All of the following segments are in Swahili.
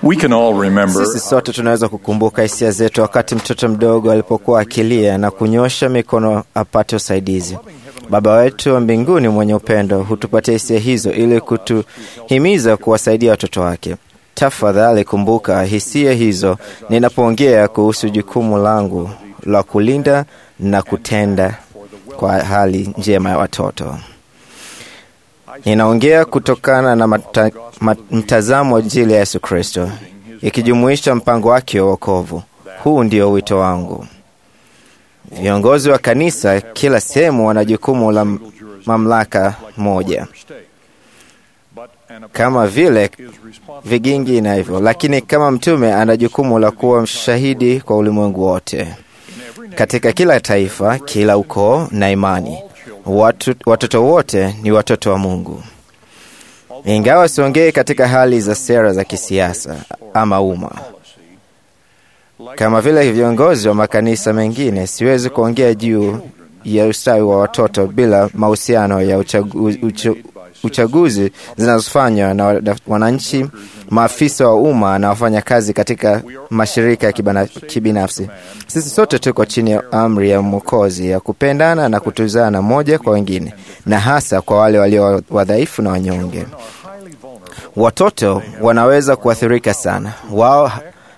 We can all remember Sisi sote tunaweza kukumbuka hisia zetu wakati mtoto mdogo alipokuwa akilia na kunyosha mikono apate usaidizi. Baba wetu wa mbinguni mwenye upendo hutupatia hisia hizo ili kutuhimiza kuwasaidia watoto wake. Tafadhali kumbuka hisia hizo ninapoongea kuhusu jukumu langu la kulinda na kutenda kwa hali njema ya watoto. Ninaongea kutokana na mtazamo wa Injili ya Yesu Kristo, ikijumuisha mpango wake wa wokovu. Huu ndio wito wangu. Viongozi wa kanisa kila sehemu wana jukumu la mamlaka moja, kama vile vigingi na hivyo, lakini kama mtume ana jukumu la kuwa mshahidi kwa ulimwengu wote. Katika kila taifa, kila ukoo na imani, watoto wote ni watoto wa Mungu. Ingawa siongei katika hali za sera za kisiasa ama umma, kama vile viongozi wa makanisa mengine, siwezi kuongea juu ya ustawi wa watoto bila mahusiano ya uchaguzi zinazofanywa na wananchi, maafisa wa umma na wafanya kazi katika mashirika ya kibinafsi. Sisi sote tuko chini ya amri ya Mwokozi ya kupendana na kutuzana moja kwa wengine, na hasa kwa wale walio wadhaifu na wanyonge. Watoto wanaweza kuathirika sana. Wao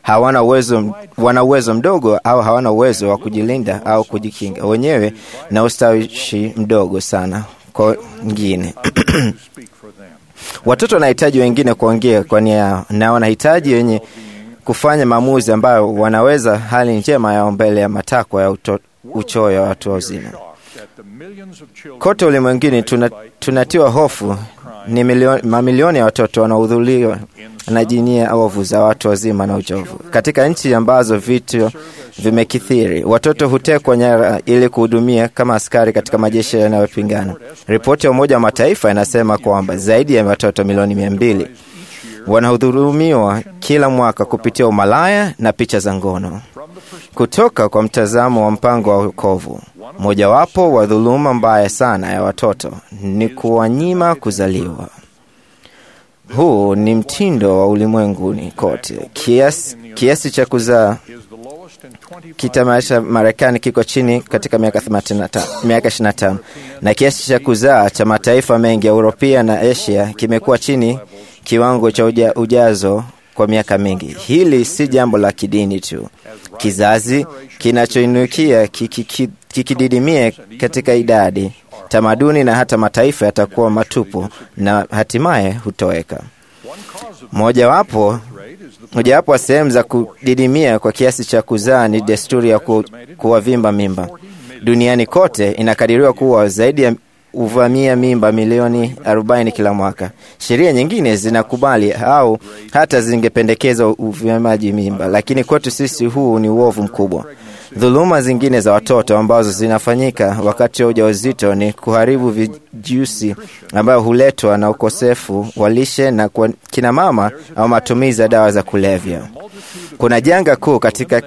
wana uwezo mdogo au hawana uwezo wa kujilinda au kujikinga wenyewe, na ustawishi mdogo sana kwa wengine. Watoto wanahitaji wengine kuongea kwa nia yao, na wanahitaji wenye kufanya maamuzi ambayo wanaweza hali njema yao mbele ya matakwa ya uchoyo wa watu wazima. Kote ulimwenguni tunatiwa hofu ni mamilioni ya watoto wanaohudhuriwa na jinia ovu za watu wazima na uchovu. Katika nchi ambazo vitu vimekithiri, watoto hutekwa nyara ili kuhudumia kama askari katika majeshi yanayopingana. Ripoti ya Umoja wa Mataifa inasema kwamba zaidi ya watoto milioni 200 wanahudhurumiwa kila mwaka kupitia umalaya na picha za ngono. Kutoka kwa mtazamo wa mpango wa wokovu, mojawapo wa dhuluma mbaya sana ya watoto ni kuwanyima kuzaliwa. Huu ni mtindo wa ulimwenguni kote. Kiasi cha kuzaa kitamaisha Marekani kiko chini katika miaka 25, na kiasi cha kuzaa cha mataifa mengi ya Europia na Asia kimekuwa chini kiwango cha ujazo kwa miaka mingi. Hili si jambo la kidini tu. Kizazi kinachoinukia kikididimia katika idadi, tamaduni na hata mataifa yatakuwa matupu na hatimaye hutoweka. Mojawapo wa sehemu za kudidimia kwa kiasi cha kuzaa ni desturi ya kuwavimba mimba. Duniani kote inakadiriwa kuwa zaidi ya uvamia mimba milioni 40 kila mwaka. Sheria nyingine zinakubali au hata zingependekeza uvimaji mimba, lakini kwetu sisi huu ni uovu mkubwa. Dhuluma zingine za watoto ambazo zinafanyika wakati wa ujauzito ni kuharibu vijusi ambayo huletwa na ukosefu wa lishe na kwa kina mama au matumizi ya dawa za kulevya. Kuna janga kuu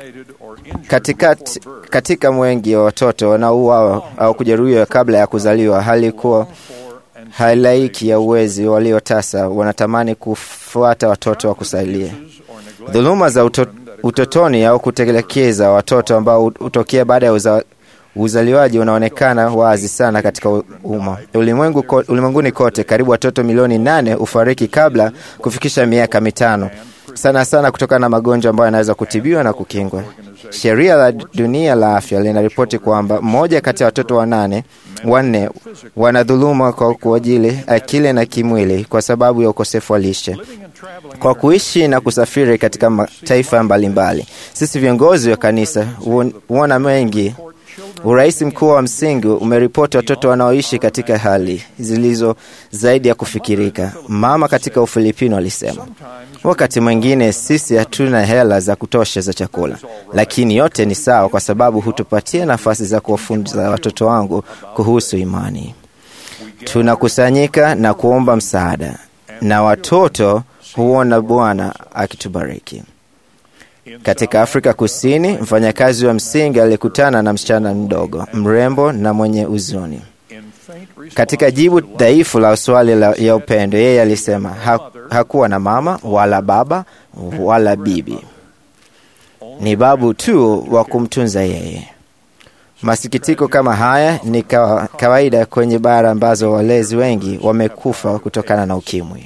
katika wengi wa watoto wanaouawa au kujeruhiwa kabla ya kuzaliwa, hali kuwa halaiki ya uwezi waliotasa wanatamani kufuata watoto wa kusalia. Dhuluma za utotoni au kutelekeza watoto ambao hutokea baada ya uzaliwaji unaonekana wazi sana katika umma. Ulimwenguni kote karibu watoto milioni 8 hufariki kabla kufikisha miaka 5. Sana kutokana na magonjwa ambayo yanaweza kutibiwa na kukingwa. Sheria la Dunia la Afya linaripoti kwamba 1 kati ya watoto 4 wanadhuluma kwa kuajili akili na kimwili kwa sababu ya ukosefu wa lishe. Kwa kuishi na kusafiri katika mataifa mbalimbali, sisi viongozi wa kanisa huona mengi. Urais mkuu wa msingi umeripoti watoto wanaoishi katika hali zilizo zaidi ya kufikirika. Mama katika Ufilipino alisema, wakati mwingine sisi hatuna hela za kutosha za chakula, lakini yote ni sawa kwa sababu hutupatia nafasi za kuwafunza watoto wangu kuhusu imani. Tunakusanyika na kuomba msaada, na watoto huona Bwana akitubariki. Katika Afrika Kusini, mfanyakazi wa msingi alikutana na msichana mdogo, mrembo na mwenye huzuni. Katika jibu dhaifu la swali ya upendo, yeye alisema hakuwa na mama wala baba wala bibi, ni babu tu wa kumtunza yeye. Masikitiko kama haya ni kawaida kwenye bara ambazo walezi wengi wamekufa kutokana na ukimwi.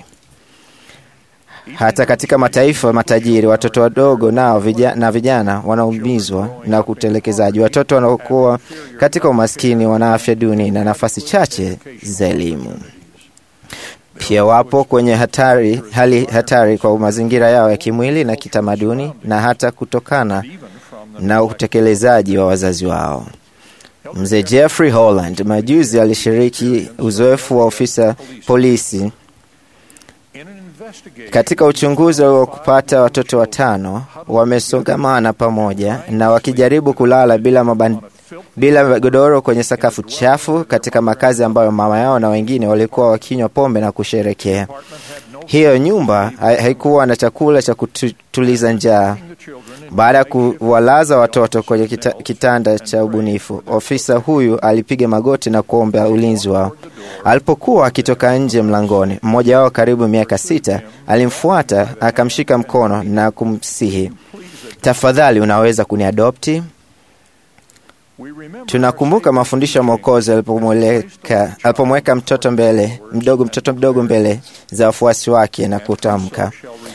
Hata katika mataifa matajiri, watoto wadogo nao na vijana wanaumizwa na utelekezaji. Watoto wanaokuwa katika umaskini wana afya duni na nafasi chache za elimu. Pia wapo kwenye hali hatari kwa mazingira yao ya kimwili na kitamaduni, na hata kutokana na utekelezaji wa wazazi wao. Mzee Jeffrey Holland majuzi alishiriki uzoefu wa ofisa polisi katika uchunguzi wa kupata watoto 5 wamesongamana pamoja na wakijaribu kulala bila godoro kwenye sakafu chafu katika makazi ambayo mama yao na wengine walikuwa wakinywa pombe na kusherekea. Hiyo nyumba haikuwa na chakula cha kutuliza njaa. Baada ya kuwalaza watoto kwenye kitanda cha ubunifu, ofisa huyu alipiga magoti na kuomba ulinzi wao. Alipokuwa akitoka nje mlangoni, mmoja wao karibu miaka 6 alimfuata, akamshika mkono na kumsihi, "Tafadhali, unaweza kuniadopti?" Tunakumbuka mafundisho ya Mwokozi alipomweka mtoto mdogo mbele za wafuasi wake na kutamka,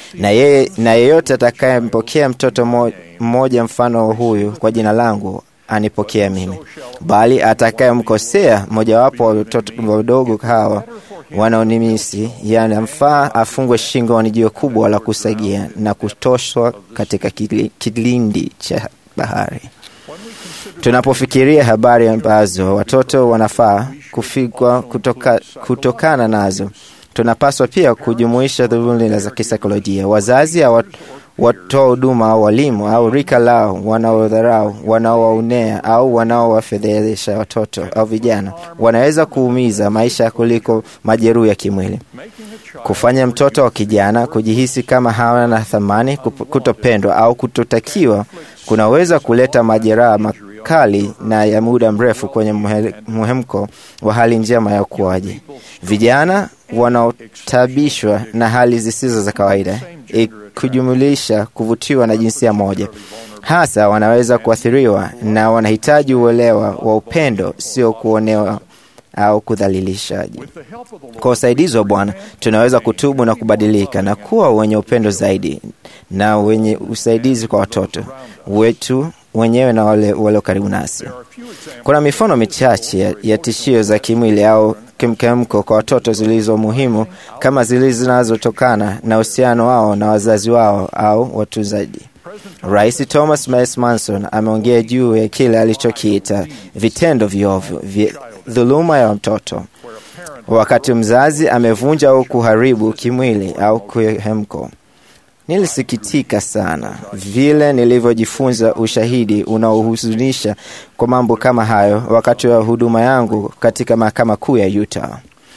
na yeyote atakayempokea mtoto mmoja mfano huyu kwa jina langu anipokea mimi, bali atakayemkosea mojawapo wa watoto wadogo hawa wanaonimisi, yanamfaa afungwe shingoni jiwe kubwa la kusagia na kutoshwa katika kilindi cha bahari. Tunapofikiria habari ambazo watoto wanafaa kufikwa kutokana nazo, tunapaswa pia kujumuisha dhuluma za kisaikolojia. Wazazi au watoa huduma au walimu au rika lao wanaodharau, wanaowaonea au wanaowafedhehesha watoto au vijana wanaweza kuumiza maisha kuliko majeruhi ya kimwili. Kufanya mtoto wa kijana kujihisi kama hawana thamani, kutopendwa au kutotakiwa kunaweza kuleta majeraha makali na ya muda mrefu kwenye mhemko wa hali njema ya ukuaji. Vijana wanaotabishwa na hali zisizo za kawaida, kujumulisha kuvutiwa na jinsia moja, hasa wanaweza kuathiriwa na wanahitaji uelewa wa upendo, sio kuonewa au kudhalilishaji. Kwa usaidizi wa Bwana, tunaweza kutubu na kubadilika na kuwa wenye upendo zaidi na wenye usaidizi kwa watoto wetu wenyewe na wale karibu nasi. Kuna mifano michache ya tishio za kimwili au kimkemko kwa watoto zilizo muhimu, kama zinazotokana na uhusiano wao na wazazi wao au watunzaji. Rais Thomas M. Manson ameongea juu ya kile alichokiita vitendo viovu vya dhuluma ya mtoto, wakati mzazi amevunja au kuharibu kimwili au kihemko. Nilisikitika sana vile nilivyojifunza ushahidi unaohuzunisha kwa mambo kama hayo wakati wa huduma yangu katika mahakama kuu ya Utah.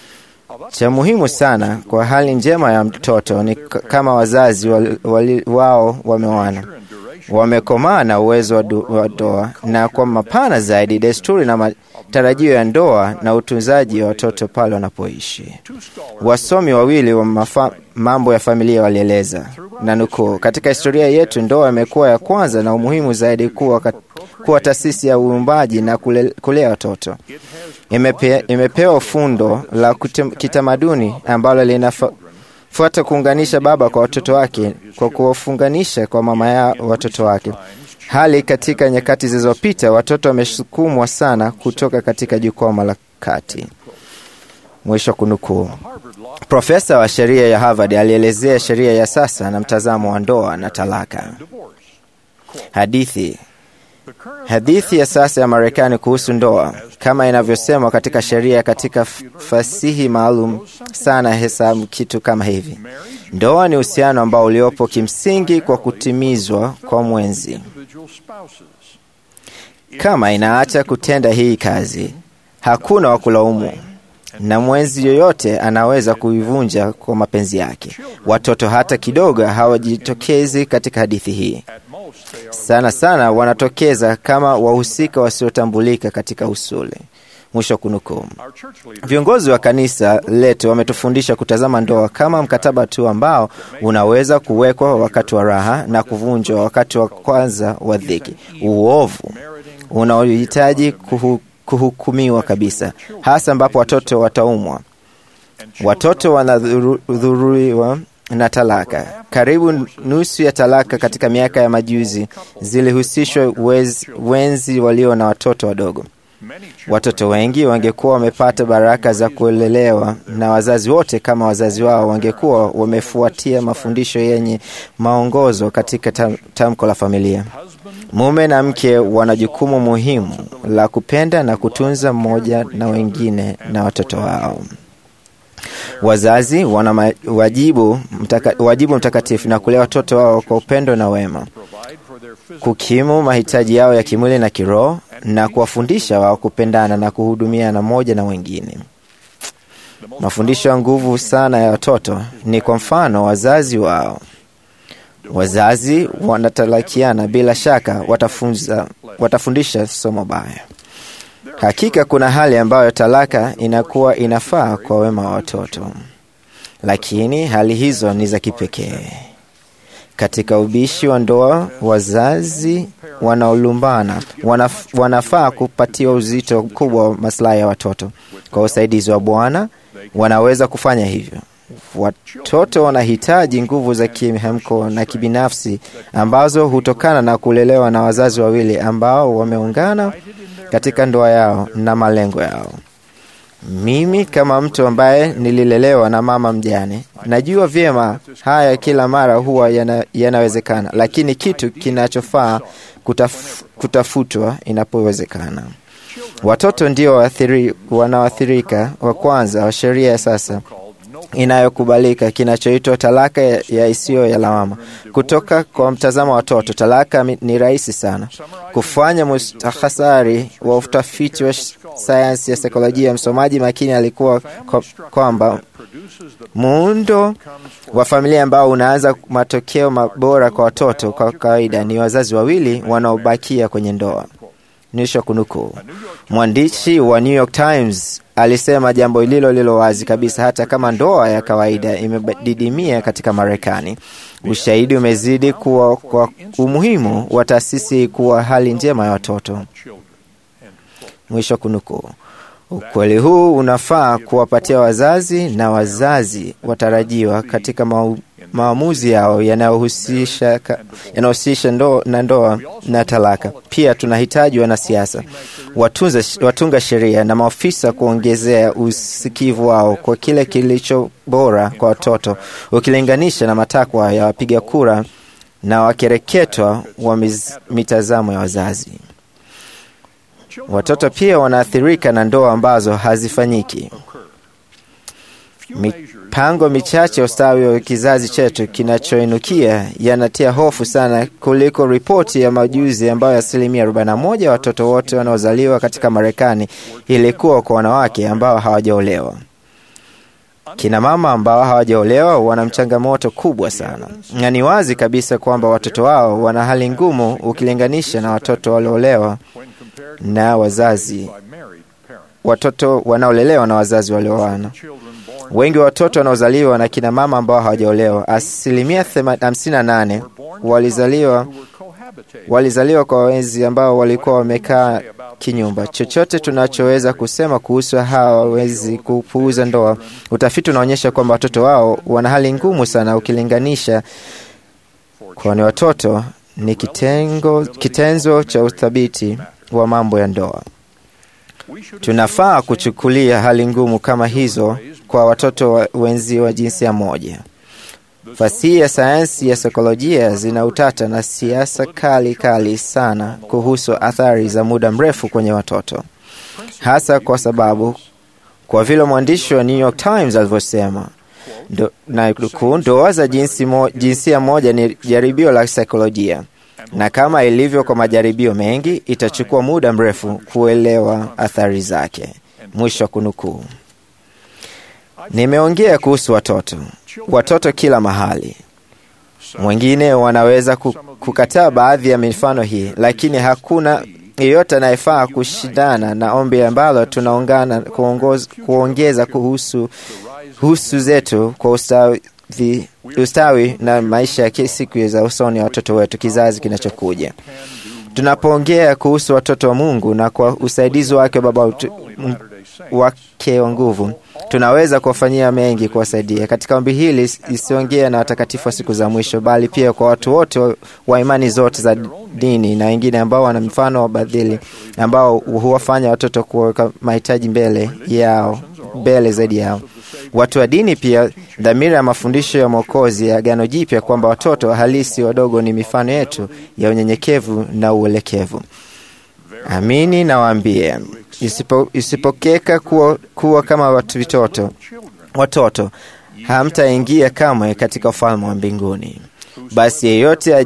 Cha muhimu sana kwa hali njema ya mtoto ni kama wazazi wao wameoana, wamekomaa na uwezo wa ndoa, na kwa mapana zaidi desturi na matarajio ya ndoa na utunzaji wa watoto pale wanapoishi. Wasomi wawili wa mambo ya familia walieleza, na nukuu, "Katika historia yetu, ndoa imekuwa ya kwanza na umuhimu zaidi kuwa taasisi ya uumbaji na kulea watoto. Imepewa fundo la kitamaduni ambalo linafuata kuunganisha baba kwa watoto wake kwa kuwafunganisha kwa mama ya watoto wake. Hali katika nyakati zilizopita, watoto wamesukumwa sana kutoka katika jukwaa la kati." Mwisho kunukuu. Profesa wa sheria ya Harvard alielezea sheria ya sasa na mtazamo wa ndoa na talaka. Hadithi ya sasa ya Marekani kuhusu ndoa, kama inavyosemwa katika sheria katika fasihi maalum sana, hesabu kitu kama hivi: ndoa ni uhusiano ambao uliopo kimsingi kwa kutimizwa kwa mwenzi. Kama inaacha kutenda hii kazi, hakuna wa kulaumu, na mwenzi yoyote anaweza kuivunja kwa mapenzi yake. Watoto hata kidogo hawajitokezi katika hadithi hii. Sana wanatokeza kama wahusika wasiotambulika katika usuli. Mwisho kunukuu. Viongozi wa kanisa letu wametufundisha kutazama ndoa kama mkataba tu ambao unaweza kuwekwa wakati wa raha na kuvunjwa wakati wa kwanza wa dhiki. Uovu unaohitaji kuhukumiwa kabisa, hasa ambapo watoto wataumwa. Watoto wanadhuriwa na talaka. Karibu nusu ya talaka katika miaka ya majuzi zilihusishwa wenzi walio na watoto wadogo. Watoto wengi wangekuwa wamepata baraka za kulelewa na wazazi wote kama wazazi wao wangekuwa wamefuatia mafundisho yenye maongozo katika tamko la familia. Mume na mke wana jukumu muhimu la kupenda na kutunza mmoja na wengine na watoto wao. Wazazi wana wajibu mtakatifu na kulea watoto wao kwa upendo na wema, kukimu mahitaji yao ya kimwili na kiroho, na kuwafundisha wao kupendana na kuhudumiana mmoja na wengine. Mafundisho ya nguvu sana ya watoto ni kwa mfano wazazi wao. Wazazi wanatalakiana, bila shaka watafundisha somo baya. Hakika kuna hali ambayo talaka inakuwa inafaa kwa wema wa watoto, lakini hali hizo ni za kipekee. Katika ubishi wa ndoa, wazazi wanaolumbana wanafaa kupatiwa uzito mkubwa wa maslahi ya watoto. Kwa usaidizi wa Bwana wanaweza kufanya hivyo. Watoto wanahitaji nguvu za kimhemko na kibinafsi ambazo hutokana na kulelewa na wazazi wawili ambao wameungana katika ndoa yao na malengo yao. Mimi kama mtu ambaye nililelewa na mama mjane, najua vyema haya kila mara huwa yanawezekana, lakini kitu kinachofaa kutafutwa inapowezekana. Watoto ndio wanaoathirika wa kwanza wa sheria ya sasa inayokubalika kinachoitwa talaka ya isiyo ya lawama. Kutoka kwa mtazamo wa watoto, talaka ni rahisi sana. Kufanya mustakasari wa utafiti wa sayansi ya saikolojia, msomaji makini alikuwa kwamba muundo wa familia ambao unaanza matokeo mabora kwa watoto kwa kawaida ni wazazi wawili wanaobakia kwenye ndoa. Nisho kunukuu. Mwandishi wa New York Times alisema jambo lilo wazi kabisa, hata kama ndoa ya kawaida imedidimia katika Marekani, ushahidi umezidi kuwa kwa umuhimu wa taasisi kuwa hali njema ya watoto. Mwisho kunukuu. Ukweli huu unafaa kuwapatia wazazi na wazazi watarajiwa katika maamuzi yao yanayohusisha ndoa na talaka. Pia tunahitaji wanasiasa, watunga sheria na maofisa kuongezea usikivu wao kwa kile kilicho bora kwa watoto, ukilinganisha na matakwa ya wapiga kura na wakereketwa wa mitazamo ya wazazi. Watoto pia wanaathirika na ndoa ambazo hazifanyiki. Mipango michache ya ustawi wa kizazi chetu kinachoinukia yanatia hofu sana kuliko ripoti ya majuzi ambayo 41% watoto wote wanaozaliwa katika Marekani ilikuwa kwa wanawake ambao hawajaolewa. Kina mama ambao hawajaolewa wana changamoto kubwa sana, na ni wazi kabisa kwamba watoto wao wana hali ngumu ukilinganisha na watoto walioolewa na watoto wanaolelewa na wazazi walioana. Wengi wa watoto wanaozaliwa na kina mama ambao hawajaolewa, 58% walizaliwa kwa wenzi ambao walikuwa wamekaa kinyumba. Chochote tunachoweza kusema kuhusu hawawezi kupuuza ndoa. Utafiti unaonyesha kwamba watoto wao wana hali ngumu sana ukilinganisha, kwani watoto ni kitenzo cha uthabiti wa mambo ya ndoa. Tunafaa kuchukulia hali ngumu kama hizo kwa watoto wenzi wa jinsia moja. Fasihi ya sayansi ya saikolojia zina utata na siasa kali sana kuhusu athari za muda mrefu kwenye watoto, hasa kwa sababu, kwa vile mwandishi wa New York Times alivyosema, ndoa za jinsia moja ni jaribio la saikolojia, na kama ilivyo kwa majaribio mengi, itachukua muda mrefu kuelewa athari zake. Mwisho kunukuu. Nimeongea kuhusu watoto kila mahali. Mwingine wanaweza kukataa baadhi ya mifano hii, lakini hakuna yeyote anayefaa kushindana na ombi ambalo tunaungana kuongeza kuhusu zetu kwa ustawi na maisha ya siku za usoni ya watoto wetu, kizazi kinachokuja. Tunapoongea kuhusu watoto wa Mungu na kwa usaidizi wake Baba wake wa nguvu, tunaweza kuwafanyia mengi kuwasaidia. Katika ombi hili isiongea na watakatifu wa siku za mwisho, bali pia kwa watu wote wa imani zote za dini na wengine ambao wana mfano wa badili, ambao huwafanya watoto kuweka mahitaji mbele zaidi yao. Watu wa dini pia dhamira ya mafundisho ya Mwokozi ya Agano Jipya kwamba watoto halisi wadogo ni mifano yetu ya unyenyekevu na uelekevu. Amini na waambie, isipokeka kuwa kama watoto hamtaingia kamwe katika ufalme wa mbinguni. Basi yeyote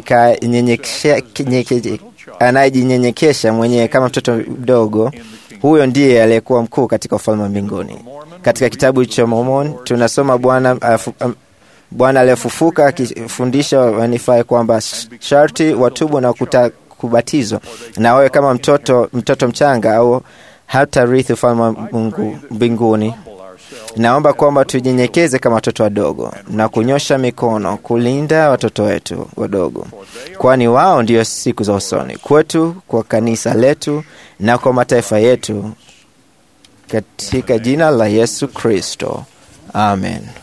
anayejinyenyekesha mwenyewe kama mtoto mdogo, huyo ndiye aliyekuwa mkuu katika ufalme wa mbinguni. Katika kitabu cha Mormoni tunasoma Bwana aliyefufuka akifundisha wanifai kwamba sharti watubu na kubatizwa, na wewe kama mtoto mchanga au hata rithi ufalme wa Mungu mbinguni. Naomba kwamba tujinyenyekeze kama watoto wadogo na kunyosha mikono kulinda watoto wetu wadogo, kwani wao ndio siku za usoni kwetu, kwa kanisa letu na kwa mataifa yetu, katika jina la Yesu Kristo. Amen.